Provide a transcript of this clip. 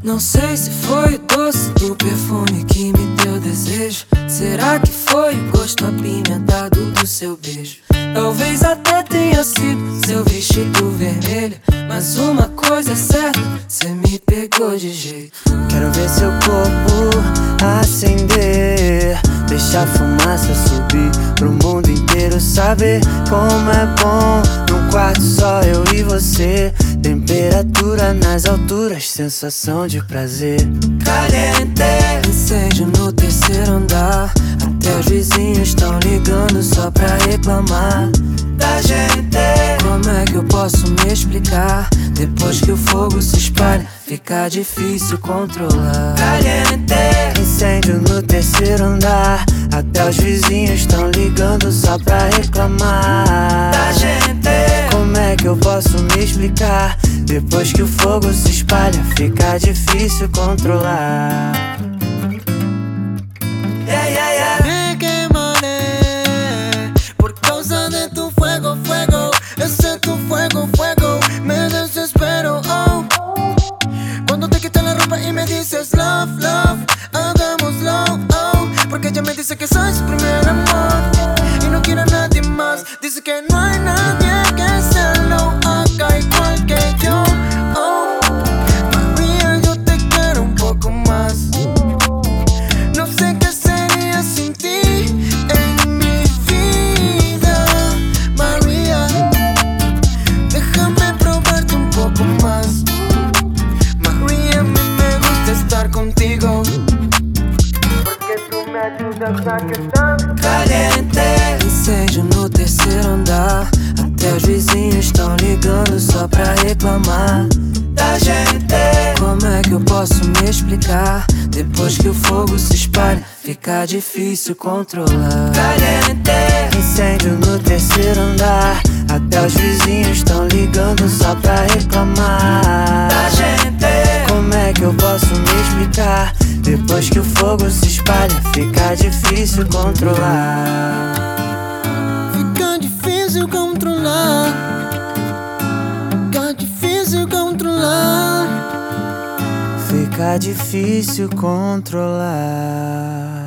Não sei se foi o doce do perfume que me deu desejo. Será que foi o gosto apimentado do seu beijo? Talvez até tenha sido seu vestido vermelho. Mas uma coisa é certa, cê me pegou de jeito. Quero ver seu corpo acender, deixar a fumaça subir pro mundo inteiro saber como é bom num quarto só eu e você. Temperatura nas alturas, sensação de prazer. Caliente, incêndio no terceiro andar. Até os vizinhos estão ligando só pra reclamar da gente. Como é que eu posso me explicar? Depois que o fogo se espalha, fica difícil controlar. Caliente, incêndio no terceiro andar. Até os vizinhos estão ligando só pra reclamar da gente. Como é que eu posso me explicar? Depois que o fogo se espalha, fica difícil controlar. Yeah, yeah, yeah. Me quemaré por causa de tu fuego, fuego. Ese tu fuego, fuego. Me desespero, oh. Cuando te quitas la ropa y me dices love, love, hagámoslo, oh. Porque ella me dice que soy su primer amor y no quiere a nadie más. Dice que no hay nadie que se lo haga igual que yo, oh. María, yo te quiero un poco más. No sé qué sería sin ti en mi vida, María. Déjame probarte un poco más, María. A mí me gusta estar contigo porque tú me ayudas a que estar caliente, incêndio no terceiro andar. Até os vizinhos estão ligando só pra reclamar da gente. Como é que eu posso me explicar? Depois que o fogo se espalha, fica difícil controlar. Caliente, incêndio no terceiro andar. Até os vizinhos estão ligando só pra reclamar da gente. Como é que eu posso me explicar? Depois que o fogo se espalha, fica difícil controlar. Fica difícil controlar. Fica difícil controlar. Fica difícil controlar.